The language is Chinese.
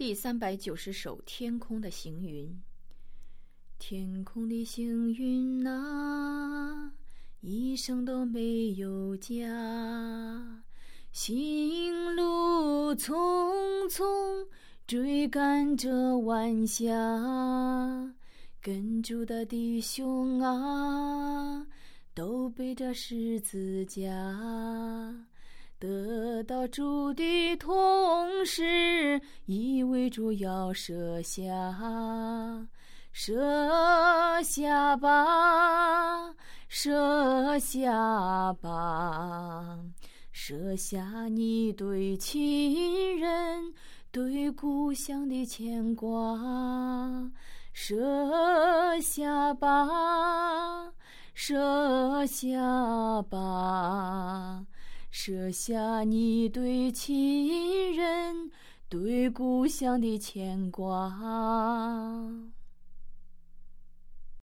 第390首《天空的行云》。天空的行云啊，一生都没有家，行路匆匆，追赶着晚霞。跟主的弟兄啊，都背着十字架，得到主的同时，以为主要舍下，舍下吧，舍下吧，舍下你对亲人对故乡的牵挂，舍下吧，舍下吧，舍下你对亲人对故乡的牵挂。